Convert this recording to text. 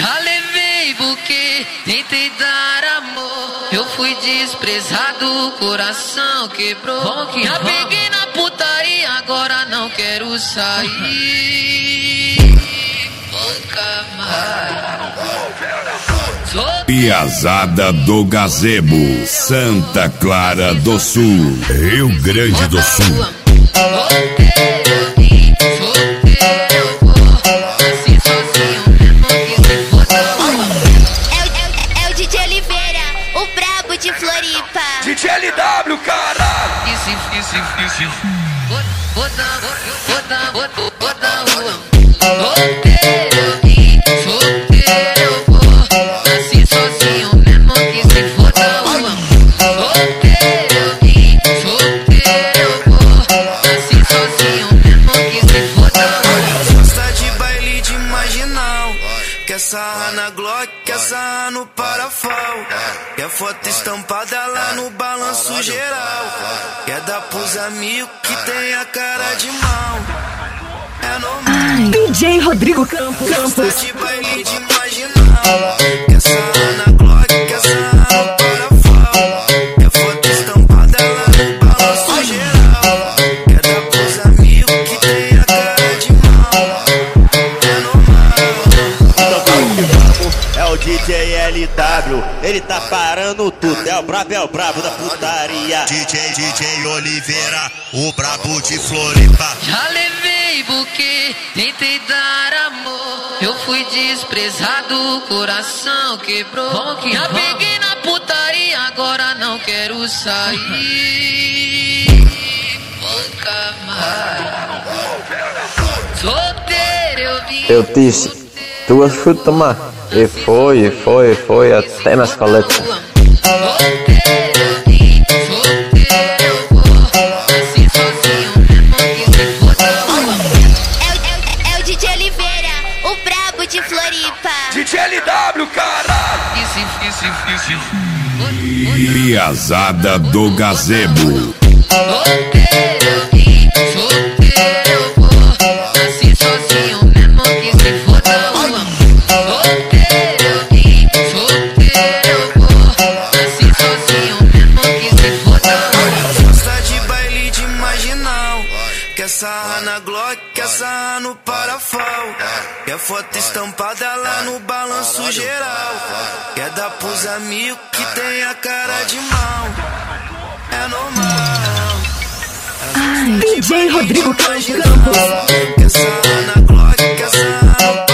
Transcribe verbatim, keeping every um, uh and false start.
Já levei buquê, tentei dar amor. Eu fui desprezado, coração quebrou. Já peguei na putaria, agora não quero sair. Nunca mais. Piazada do Gazebo, Santa Clara do Sul, Rio Grande do Sul. É o D J Oliveira, o brabo de Floripa. D J L W, caralho. Isso, isso, isso, isso. Vou dar, vou dar, vou dar rua. Solteiro, solteiro eu vou. Nasci sozinho mesmo que se for da rua. Solteiro, solteiro eu vou. Nasci sozinho mesmo que se for da rua. Gosta de baile de marginal, quer sarrar na Glock, quer sarrar no parafal. Quer foto estampada lá no balanço geral. Quer dar pros amigos que tem a cara de mal. É normal. D J Rodrigo Campos. Gosta de baile de marginal, quer sarrar na Glock, quer sarrar no parafal. Quer foto estampada lá no balanço geral. Quer dar pros amigos que tem a cara de mal. É normal. É o D J L W, ele tá parando tudo, é o brabo, é o brabo da putaria. D J, D J Oliveira, o brabo de Floripa. Já levei buquê, tentei dar amor. Eu fui desprezado, coração quebrou. Já peguei na putaria, agora não quero sair. Nunca mais. Solteiro eu vim. Eu disse, tu chuta mais. E foi, e foi, e foi, até nas coletas. É o D J Oliveira, o brabo de Floripa. D J L W, caralho. Isso, isso, isso, isso. Piazada do Gazebo. Solteiro, solteiro eu vou. Nasci sozinho mesmo que se for da rua. Solteiro, solteiro eu vou. Nasci sozinho mesmo que se for da rua. Gosta de baile de marginal, quer sarrar na Glock, quer sarrar no parafal. Quer foto estampada lá no balanço geral. Quer dar pros amigos que tem a cara de mal. É normal. D J Rodrigo Campos. Quer sarrar na Glock, quer sarrar no